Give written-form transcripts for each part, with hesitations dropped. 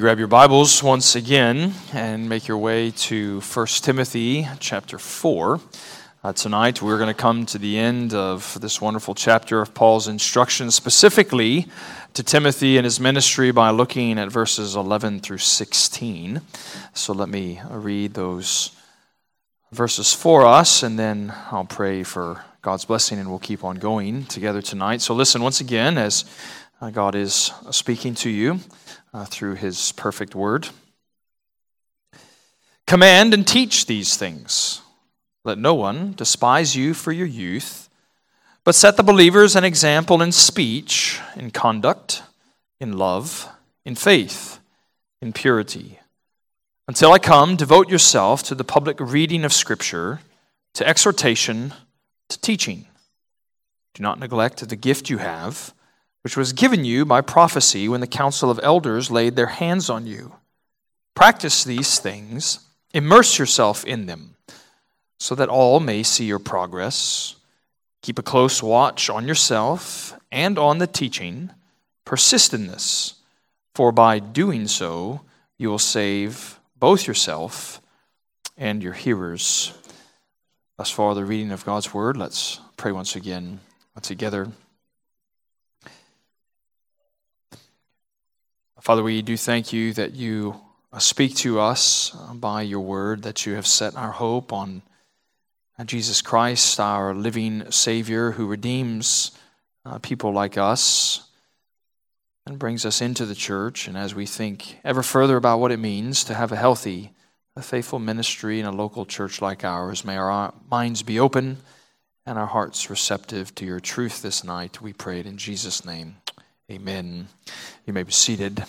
You grab your Bibles once again and make your way to 1 Timothy chapter 4. Tonight we're going to come to the end of this wonderful chapter of Paul's instructions specifically to Timothy and his ministry by looking at verses 11 through 16. So let me read those verses for us and then I'll pray for God's blessing and we'll keep on going together tonight. So listen once again as God is speaking to you through His perfect word. Command and teach these things. Let no one despise you for your youth, but set the believers an example in speech, in conduct, in love, in faith, in purity. Until I come, devote yourself to the public reading of Scripture, to exhortation, to teaching. Do not neglect the gift you have, which was given you by prophecy when the council of elders laid their hands on you. Practice these things, immerse yourself in them, so that all may see your progress. Keep a close watch on yourself and on the teaching. Persist in this, for by doing so, you will save both yourself and your hearers. Thus far, the reading of God's word. Let's pray once again together. Father, we do thank you that you speak to us by your word, that you have set our hope on Jesus Christ, our living Savior who redeems people like us and brings us into the church. And as we think ever further about what it means to have a healthy, faithful ministry in a local church like ours, may our minds be open and our hearts receptive to your truth this night. We pray it in Jesus' name. Amen. You may be seated.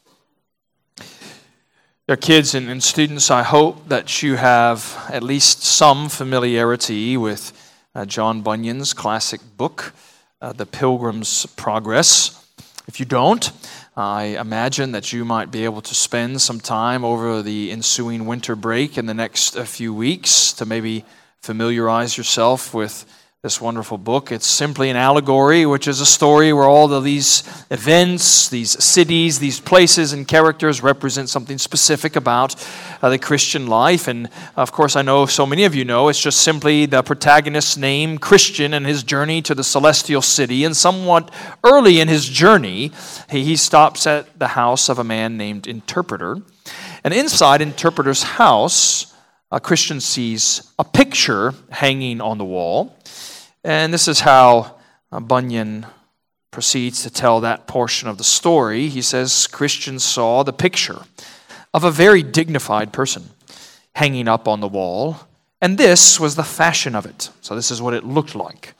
Dear kids and students, I hope that you have at least some familiarity with John Bunyan's classic book, The Pilgrim's Progress. If you don't, I imagine that you might be able to spend some time over the ensuing winter break in the next few weeks to maybe familiarize yourself with this wonderful book. It's simply an allegory, which is a story where all of these events, these cities, these places and characters represent something specific about the Christian life. And of course, I know so many of you know it's just simply the protagonist's name, Christian, and his journey to the celestial city. And somewhat early in his journey, he stops at the house of a man named Interpreter. And inside Interpreter's house, a Christian sees a picture hanging on the wall. And this is how Bunyan proceeds to tell that portion of the story. He says, Christian saw the picture of a very dignified person hanging up on the wall, and this was the fashion of it. So this is what it looked like.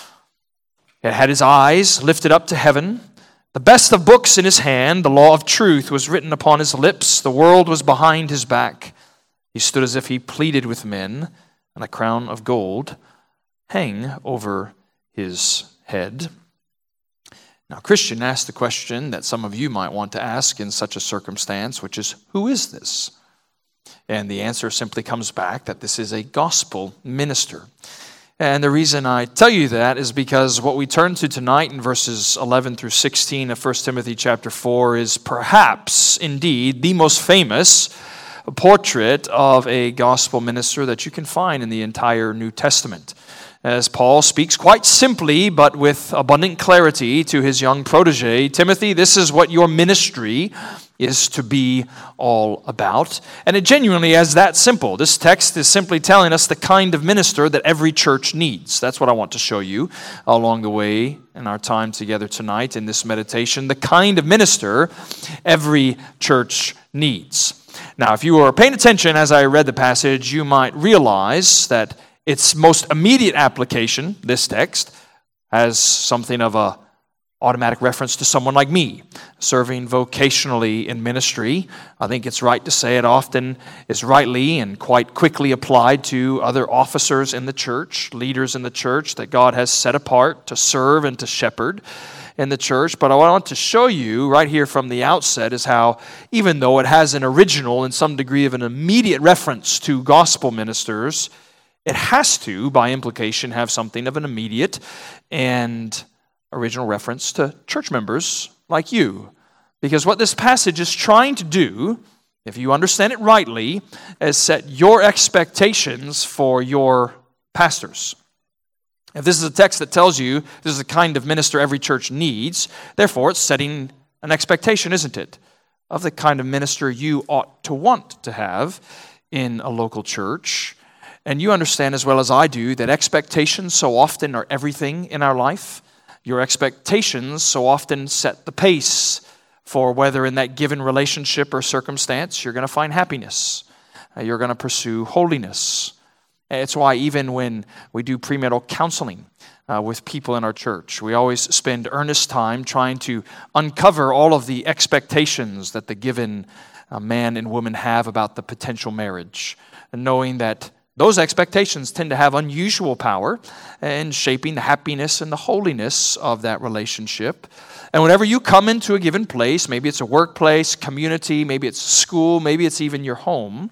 It had his eyes lifted up to heaven, the best of books in his hand, the law of truth was written upon his lips, the world was behind his back. He stood as if he pleaded with men, and a crown of gold hang over his head. Now, Christian asked the question that some of you might want to ask in such a circumstance, which is, who is this? And the answer simply comes back that this is a gospel minister. And the reason I tell you that is because what we turn to tonight in verses 11 through 16 of 1 Timothy chapter 4 is perhaps, indeed, the most famous portrait of a gospel minister that you can find in the entire New Testament. As Paul speaks quite simply, but with abundant clarity to his young protege, Timothy, this is what your ministry is to be all about. And it genuinely is that simple. This text is simply telling us the kind of minister that every church needs. That's what I want to show you along the way in our time together tonight in this meditation. The kind of minister every church needs. Now, if you were paying attention as I read the passage, you might realize that its most immediate application, this text, has something of a automatic reference to someone like me, serving vocationally in ministry. I think it's right to say it often is rightly and quite quickly applied to other officers in the church, leaders in the church that God has set apart to serve and to shepherd in the church. But I want to show you right here from the outset is how, even though it has an original and some degree of an immediate reference to gospel ministers, it has to, by implication, have something of an immediate and original reference to church members like you. Because what this passage is trying to do, if you understand it rightly, is set your expectations for your pastors. If this is a text that tells you this is the kind of minister every church needs, therefore it's setting an expectation, isn't it, of the kind of minister you ought to want to have in a local church. And you understand as well as I do that expectations so often are everything in our life. Your expectations so often set the pace for whether in that given relationship or circumstance you're going to find happiness. You're going to pursue holiness. It's why even when we do premarital counseling with people in our church, we always spend earnest time trying to uncover all of the expectations that the given man and woman have about the potential marriage, and knowing that those expectations tend to have unusual power in shaping the happiness and the holiness of that relationship. And whenever you come into a given place, maybe it's a workplace, community, maybe it's school, maybe it's even your home,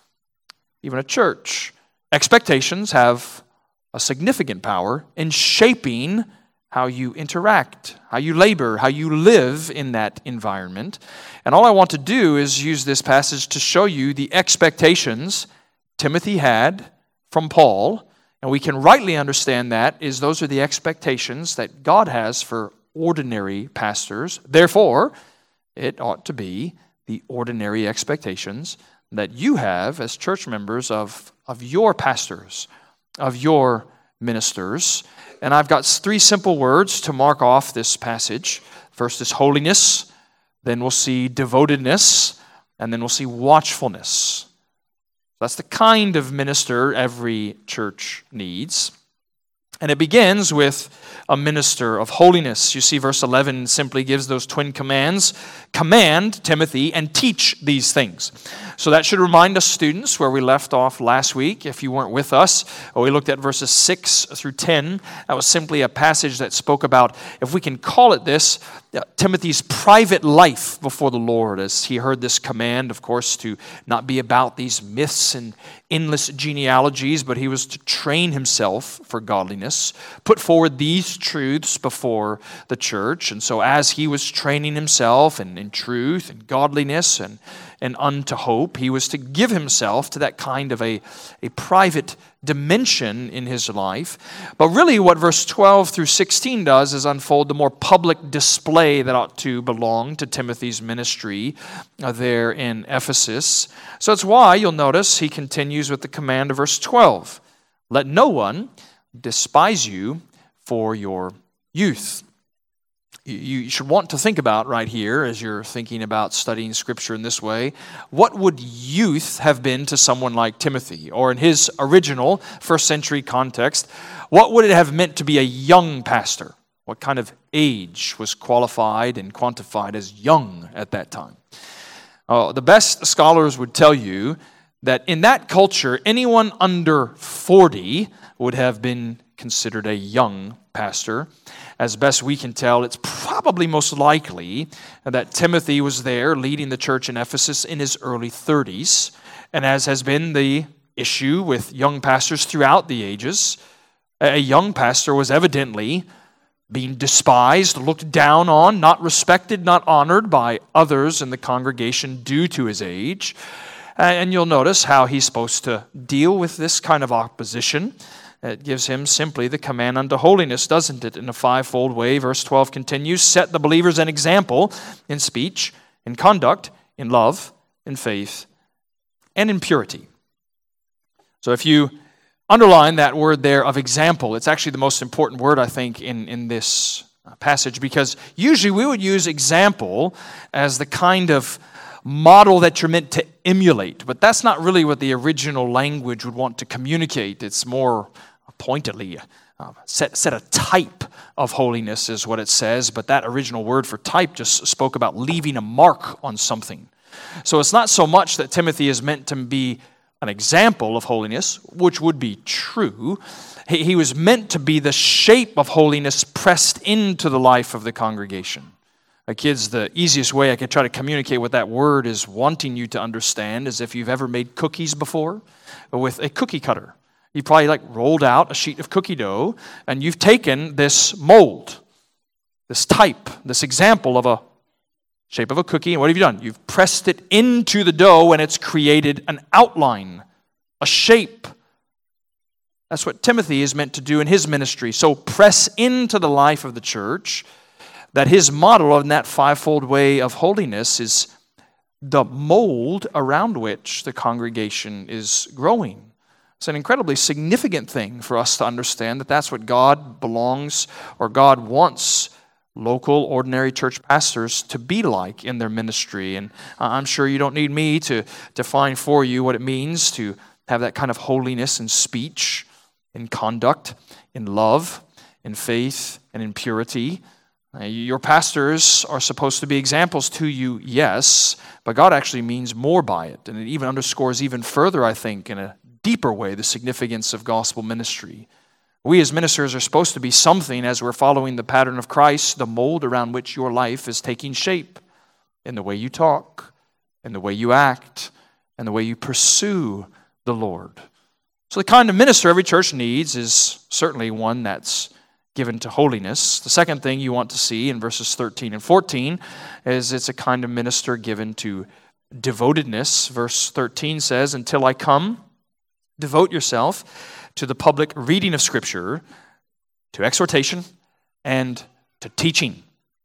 even a church, expectations have a significant power in shaping how you interact, how you labor, how you live in that environment. And all I want to do is use this passage to show you the expectations Timothy had from Paul, and we can rightly understand that is those are the expectations that God has for ordinary pastors. Therefore, it ought to be the ordinary expectations that you have as church members of your pastors, of your ministers. And I've got 3 simple words to mark off this passage. First is holiness, then we'll see devotedness, and then we'll see watchfulness. That's the kind of minister every church needs. And it begins with a minister of holiness. You see, verse 11 simply gives those twin commands. Command, Timothy, and teach these things. So that should remind us, students, where we left off last week. If you weren't with us, we looked at verses 6 through 10. That was simply a passage that spoke about, if we can call it this, Timothy's private life before the Lord, as he heard this command, of course, to not be about these myths and endless genealogies, but he was to train himself for godliness, put forward these truths before the church. And so as he was training himself in truth and godliness and unto hope, he was to give himself to that kind of a private dimension in his life. But really what verse 12 through 16 does is unfold the more public display that ought to belong to Timothy's ministry there in Ephesus. So it's why you'll notice he continues with the command of verse 12. Let no one despise you for your youth. You should want to think about right here as you're thinking about studying Scripture in this way, what would youth have been to someone like Timothy? Or in his original first century context, what would it have meant to be a young pastor? What kind of age was qualified and quantified as young at that time? The best scholars would tell you that in that culture, anyone under 40 would have been considered a young pastor. As best we can tell, it's probably most likely that Timothy was there leading the church in Ephesus in his early 30s. And as has been the issue with young pastors throughout the ages, a young pastor was evidently being despised, looked down on, not respected, not honored by others in the congregation due to his age. And you'll notice how he's supposed to deal with this kind of opposition. It gives him simply the command unto holiness, doesn't it? In a 5-fold way, verse 12 continues, set the believers an example in speech, in conduct, in love, in faith, and in purity. So if you underline that word there of example, it's actually the most important word, I think, in this passage, because usually we would use example as the kind of model that you're meant to emulate, but that's not really what the original language would want to communicate. It's more pointedly set a type of holiness is what it says, but that original word for type just spoke about leaving a mark on something. So it's not so much that Timothy is meant to be an example of holiness, which would be true. He was meant to be the shape of holiness pressed into the life of the congregation. Kids, the easiest way I could try to communicate what that word is wanting you to understand is if you've ever made cookies before with a cookie cutter. You probably rolled out a sheet of cookie dough and you've taken this mold, this type, this example of a shape of a cookie. And what have you done? You've pressed it into the dough and it's created an outline, a shape. That's what Timothy is meant to do in his ministry. So press into the life of the church that his model in that fivefold way of holiness is the mold around which the congregation is growing. It's an incredibly significant thing for us to understand that that's what God belongs or God wants local, ordinary church pastors to be like in their ministry. And I'm sure you don't need me to define for you what it means to have that kind of holiness in speech, in conduct, in love, in faith, and in purity. Your pastors are supposed to be examples to you, yes, but God actually means more by it. And it even underscores even further, I think, in a deeper way, the significance of gospel ministry. We as ministers are supposed to be something as we're following the pattern of Christ, the mold around which your life is taking shape in the way you talk, in the way you act, and the way you pursue the Lord. So the kind of minister every church needs is certainly one that's given to holiness. The second thing you want to see in verses 13 and 14 is it's a kind of minister given to devotedness. Verse 13 says, "Until I come, devote yourself to the public reading of Scripture, to exhortation, and to teaching."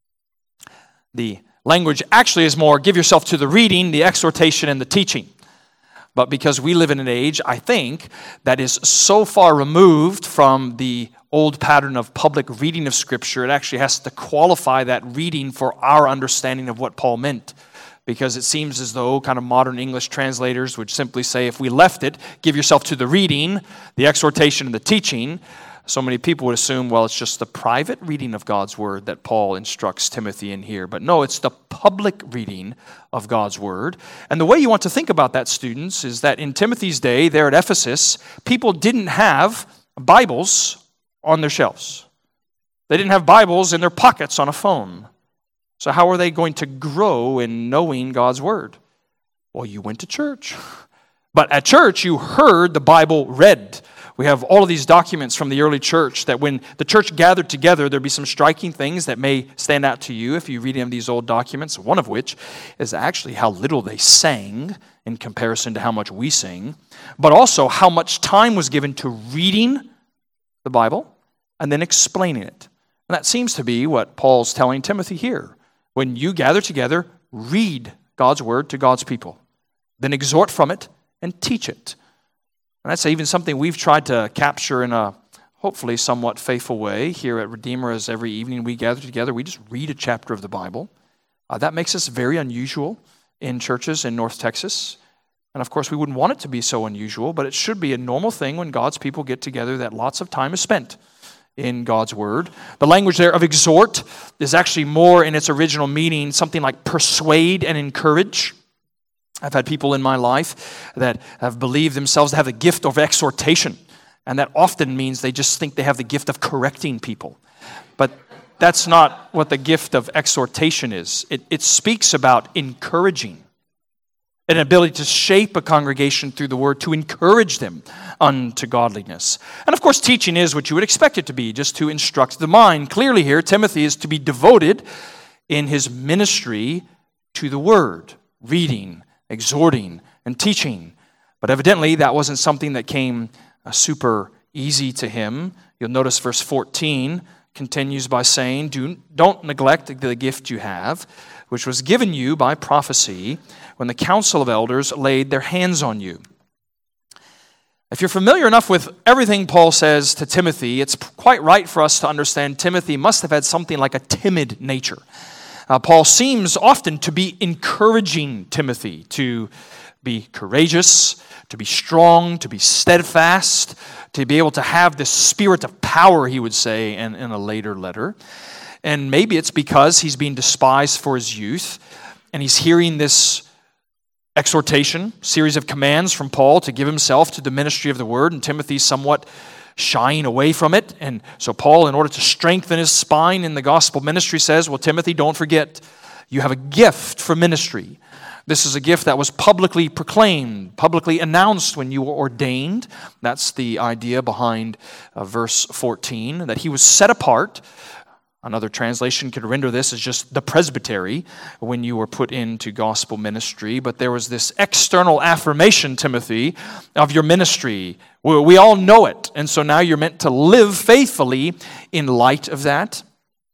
The language actually is more, give yourself to the reading, the exhortation, and the teaching. But because we live in an age, I think, that is so far removed from the old pattern of public reading of Scripture, it actually has to qualify that reading for our understanding of what Paul meant. Because it seems as though kind of modern English translators would simply say, if we left it, give yourself to the reading, the exhortation, and the teaching, so many people would assume, well, it's just the private reading of God's Word that Paul instructs Timothy in here. But no, it's the public reading of God's Word. And the way you want to think about that, students, is that in Timothy's day, there at Ephesus, people didn't have Bibles on their shelves. They didn't have Bibles in their pockets on a phone. So how are they going to grow in knowing God's Word? Well, you went to church. But at church, you heard the Bible read. We have all of these documents from the early church that when the church gathered together, there'd be some striking things that may stand out to you if you read any of these old documents, one of which is actually how little they sang in comparison to how much we sing, but also how much time was given to reading the Bible and then explaining it. And that seems to be what Paul's telling Timothy here. When you gather together, read God's Word to God's people, then exhort from it and teach it. And that's even something we've tried to capture in a hopefully somewhat faithful way here at Redeemer, as every evening we gather together, we just read a chapter of the Bible. That makes us very unusual in churches in North Texas. And of course, we wouldn't want it to be so unusual, but it should be a normal thing when God's people get together that lots of time is spent in God's Word. The language there of exhort is actually more in its original meaning, something like persuade and encourage. I've had people in my life that have believed themselves to have the gift of exhortation, and that often means they just think they have the gift of correcting people. But that's not what the gift of exhortation is. It speaks about encouraging, an ability to shape a congregation through the Word, to encourage them unto godliness. And of course, teaching is what you would expect it to be, just to instruct the mind. Clearly here, Timothy is to be devoted in his ministry to the Word, reading, exhorting, and teaching. But evidently, that wasn't something that came super easy to him. You'll notice verse 14 continues by saying, don't neglect the gift you have, which was given you by prophecy when the council of elders laid their hands on you. If you're familiar enough with everything Paul says to Timothy, it's quite right for us to understand Timothy must have had something like a timid nature. Paul seems often to be encouraging Timothy to be courageous, to be strong, to be steadfast, to be able to have this spirit of power, he would say in a later letter. And maybe it's because he's being despised for his youth, and he's hearing this exhortation, series of commands from Paul to give himself to the ministry of the Word, and Timothy's somewhat shying away from it. And so Paul, in order to strengthen his spine in the gospel ministry, says, well, Timothy, don't forget, you have a gift for ministry. This is a gift that was publicly proclaimed, publicly announced when you were ordained. That's the idea behind verse 14, that he was set apart Another translation could render this as just the presbytery when you were put into gospel ministry. But there was this external affirmation, Timothy, of your ministry. We all know it. And so now you're meant to live faithfully in light of that.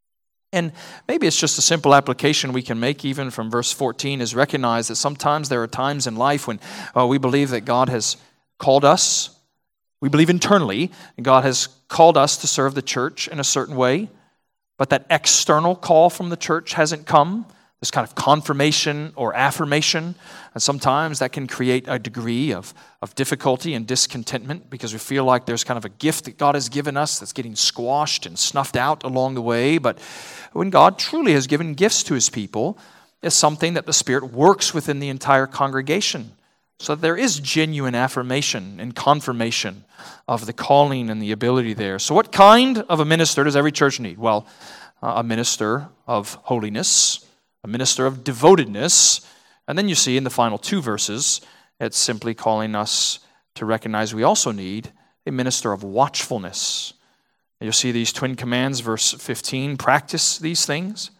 And maybe it's just a simple application we can make even from verse 14 is recognize that sometimes there are times in life when we believe that God has called us. We believe internally God has called us to serve the church in a certain way, but that external call from the church hasn't come, this kind of confirmation or affirmation. And sometimes that can create a degree of difficulty and discontentment because we feel like there's kind of a gift that God has given us that's getting squashed and snuffed out along the way. But when God truly has given gifts to His people, it's something that the Spirit works within the entire congregation. So there is genuine affirmation and confirmation of the calling and the ability there. So what kind of a minister does every church need? Well, a minister of holiness, a minister of devotedness, and then you see in the final two verses, it's simply calling us to recognize we also need a minister of watchfulness. You'll see these twin commands, verse 15, practice these things,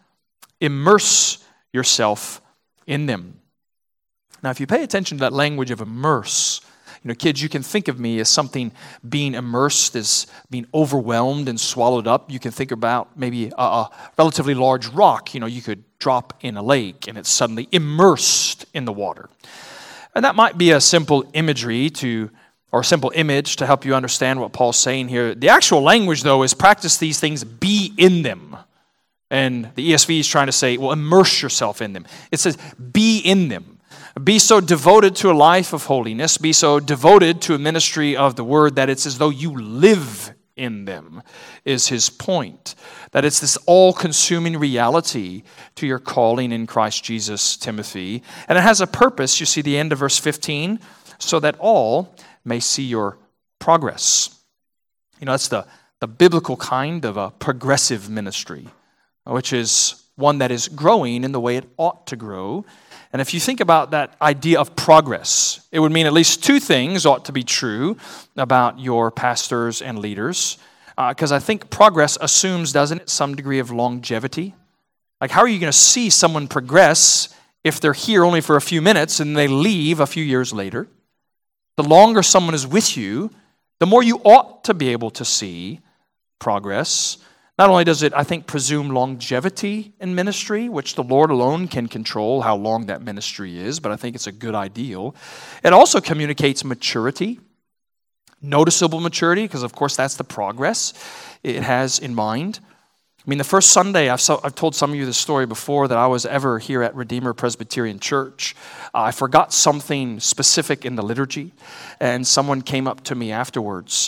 immerse yourself in them. Now, if you pay attention to that language of immerse, kids, you can think of me as something being immersed, as being overwhelmed and swallowed up. You can think about maybe a relatively large rock, you could drop in a lake and it's suddenly immersed in the water. And that might be a simple imagery or a simple image to help you understand what Paul's saying here. The actual language, though, is practice these things, be in them. And the ESV is trying to say, well, immerse yourself in them. It says, be in them. Be so devoted to a life of holiness. Be so devoted to a ministry of the word that it's as though you live in them, is his point. That it's this all-consuming reality to your calling in Christ Jesus, Timothy. And it has a purpose. You see the end of verse 15, so that all may see your progress. That's the biblical kind of a progressive ministry, which is one that is growing in the way it ought to grow. And if you think about that idea of progress, it would mean at least two things ought to be true about your pastors and leaders. Because I think progress assumes, doesn't it, some degree of longevity? Like, how are you going to see someone progress if they're here only for a few minutes and they leave a few years later? The longer someone is with you, the more you ought to be able to see progress. Not only does it, I think, presume longevity in ministry, which the Lord alone can control how long that ministry is, but I think it's a good ideal. It also communicates maturity, noticeable maturity, because of course that's the progress it has in mind. The first Sunday, I've told some of you this story before, that I was ever here at Redeemer Presbyterian Church. I forgot something specific in the liturgy, and someone came up to me afterwards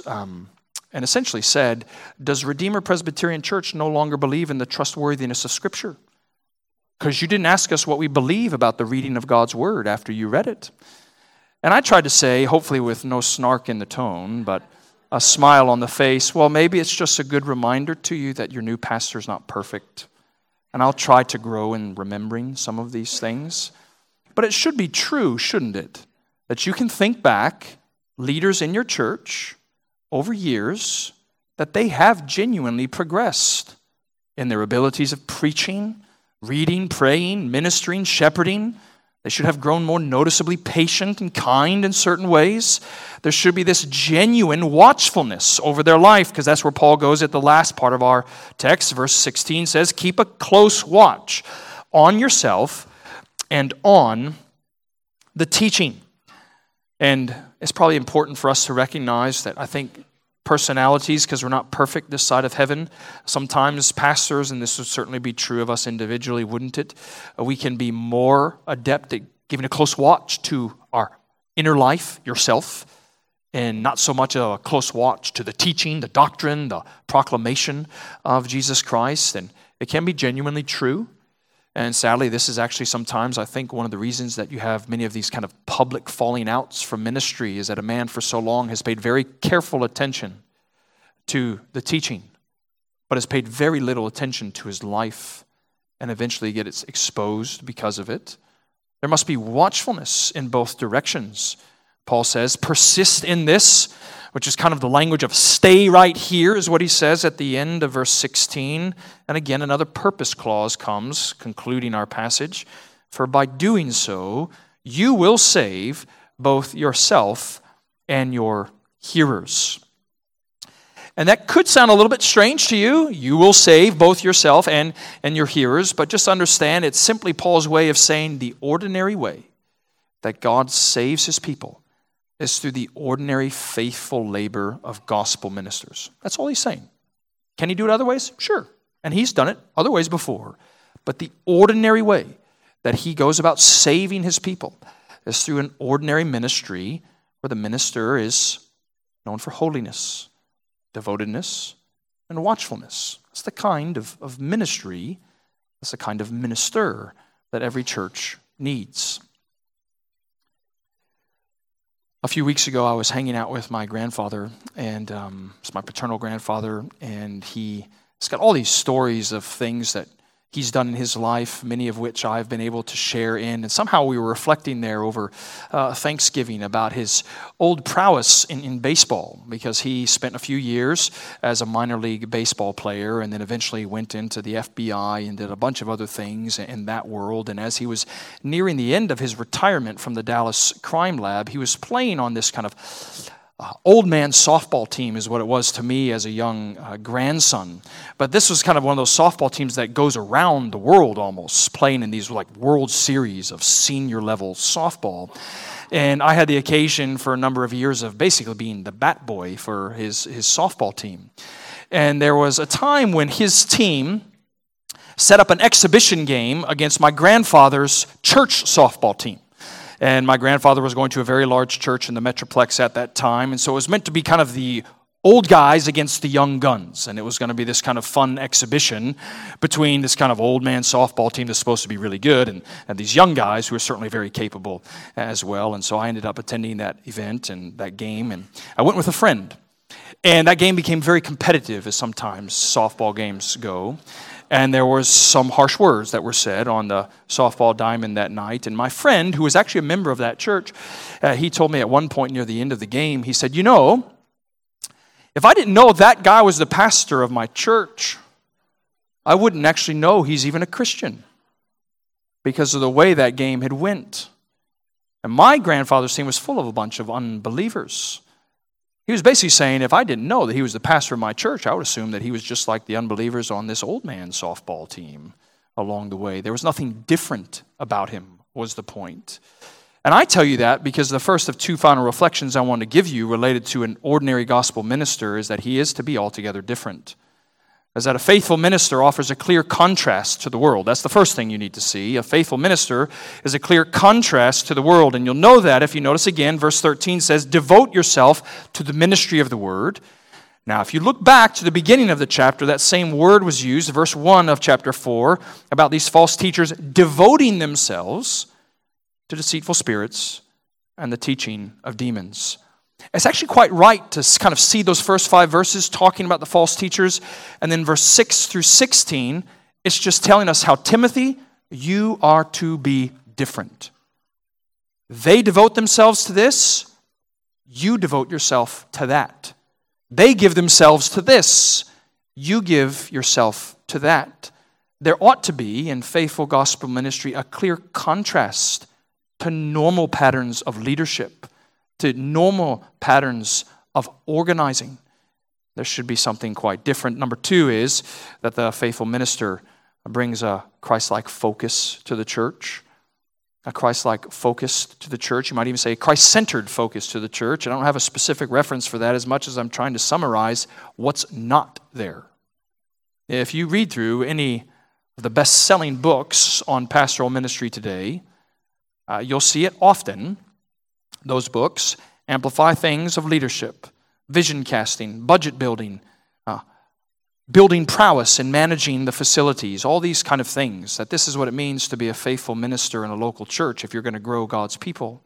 and essentially said, does Redeemer Presbyterian Church no longer believe in the trustworthiness of Scripture? Because you didn't ask us what we believe about the reading of God's Word after you read it. And I tried to say, hopefully with no snark in the tone, but a smile on the face, well, maybe it's just a good reminder to you that your new pastor's not perfect. And I'll try to grow in remembering some of these things. But it should be true, shouldn't it? That you can think back, leaders in your church, over years, that they have genuinely progressed in their abilities of preaching, reading, praying, ministering, shepherding. They should have grown more noticeably patient and kind in certain ways. There should be this genuine watchfulness over their life, because that's where Paul goes at the last part of our text. Verse 16 says, keep a close watch on yourself and on the teaching. And it's probably important for us to recognize that I think personalities, because we're not perfect this side of heaven, sometimes pastors, and this would certainly be true of us individually, wouldn't it? We can be more adept at giving a close watch to our inner life, yourself, and not so much a close watch to the teaching, the doctrine, the proclamation of Jesus Christ. And it can be genuinely true. And sadly, this is actually sometimes, I think, one of the reasons that you have many of these kind of public falling outs from ministry is that a man for so long has paid very careful attention to the teaching, but has paid very little attention to his life and eventually gets exposed because of it. There must be watchfulness in both directions. Paul says, persist in this, which is kind of the language of stay right here, is what he says at the end of verse 16. And again, another purpose clause comes, concluding our passage. For by doing so, you will save both yourself and your hearers. And that could sound a little bit strange to you. You will save both yourself and your hearers. But just understand, it's simply Paul's way of saying the ordinary way that God saves his people is through the ordinary faithful labor of gospel ministers. That's all he's saying. Can he do it other ways? Sure. And he's done it other ways before. But the ordinary way that he goes about saving his people is through an ordinary ministry where the minister is known for holiness, devotedness, and watchfulness. It's the kind of ministry, it's the kind of minister that every church needs. A few weeks ago, I was hanging out with my grandfather, and it's my paternal grandfather, and he's got all these stories of things that he's done in his life, many of which I've been able to share in. And somehow we were reflecting there over Thanksgiving about his old prowess in baseball, because he spent a few years as a minor league baseball player and then eventually went into the FBI and did a bunch of other things in that world. And as he was nearing the end of his retirement from the Dallas Crime Lab, he was playing on this kind of old man softball team, is what it was to me as a young grandson. But this was kind of one of those softball teams that goes around the world almost, playing in these like World Series of senior level softball. And I had the occasion for a number of years of basically being the bat boy for his softball team. And there was a time when his team set up an exhibition game against my grandfather's church softball team. And my grandfather was going to a very large church in the Metroplex at that time. And so it was meant to be kind of the old guys against the young guns. And it was going to be this kind of fun exhibition between this kind of old man softball team that's supposed to be really good and these young guys who are certainly very capable as well. And so I ended up attending that event and that game. And I went with a friend. And that game became very competitive, as sometimes softball games go. And there was some harsh words that were said on the softball diamond that night. And my friend, who was actually a member of that church, he told me at one point near the end of the game, he said, if I didn't know that guy was the pastor of my church, I wouldn't actually know he's even a Christian because of the way that game had went. And my grandfather's team was full of a bunch of unbelievers. He was basically saying, if I didn't know that he was the pastor of my church, I would assume that he was just like the unbelievers on this old man softball team along the way. There was nothing different about him, was the point. And I tell you that because the first of two final reflections I want to give you related to an ordinary gospel minister is that he is to be altogether different. Is that a faithful minister offers a clear contrast to the world. That's the first thing you need to see. A faithful minister is a clear contrast to the world. And you'll know that if you notice again, verse 13 says, devote yourself to the ministry of the word. Now, if you look back to the beginning of the chapter, that same word was used, verse 1 of chapter 4, about these false teachers devoting themselves to deceitful spirits and the teaching of demons. It's actually quite right to kind of see those first 5 verses talking about the false teachers. And then verse 6 through 16, it's just telling us how, Timothy, you are to be different. They devote themselves to this. You devote yourself to that. They give themselves to this. You give yourself to that. There ought to be, in faithful gospel ministry, a clear contrast to normal patterns of leadership, to normal patterns of organizing. There should be something quite different. Number 2 is that the faithful minister brings a Christ-like focus to the church. A Christ-like focus to the church. You might even say a Christ-centered focus to the church. I don't have a specific reference for that as much as I'm trying to summarize what's not there. If you read through any of the best-selling books on pastoral ministry today, you'll see it often. Those books amplify things of leadership, vision casting, budget building, building prowess in managing the facilities, all these kind of things, that this is what it means to be a faithful minister in a local church if you're going to grow God's people.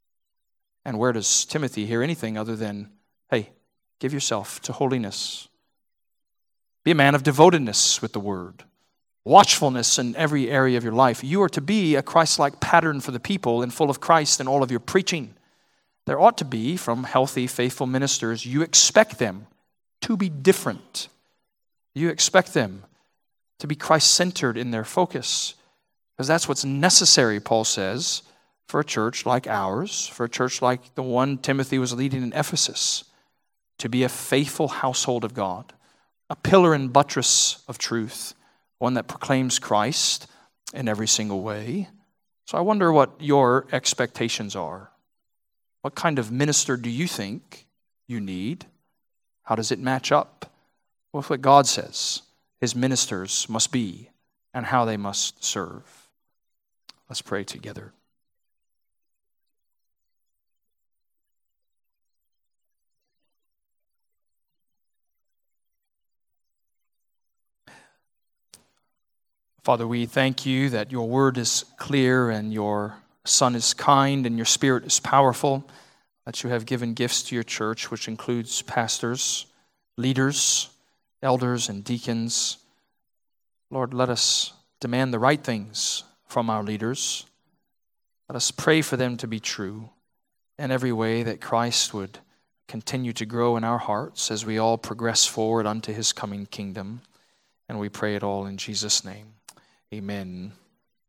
And where does Timothy hear anything other than, hey, give yourself to holiness. Be a man of devotedness with the word. Watchfulness in every area of your life. You are to be a Christ-like pattern for the people and full of Christ in all of your preaching. there ought to be from healthy, faithful ministers. You expect them to be different. You expect them to be Christ-centered in their focus, because that's what's necessary, Paul says, for a church like ours, for a church like the one Timothy was leading in Ephesus, to be a faithful household of God, a pillar and buttress of truth, one that proclaims Christ in every single way. So I wonder what your expectations are. What kind of minister do you think you need? How does it match up with what God says his ministers must be and how they must serve? Let's pray together. Father, we thank you that your word is clear and your Son is kind and your Spirit is powerful, that you have given gifts to your church, which includes pastors, leaders, elders, and deacons. Lord, let us demand the right things from our leaders. Let us pray for them to be true in every way, that Christ would continue to grow in our hearts as we all progress forward unto his coming kingdom. And we pray it all in Jesus' name. Amen.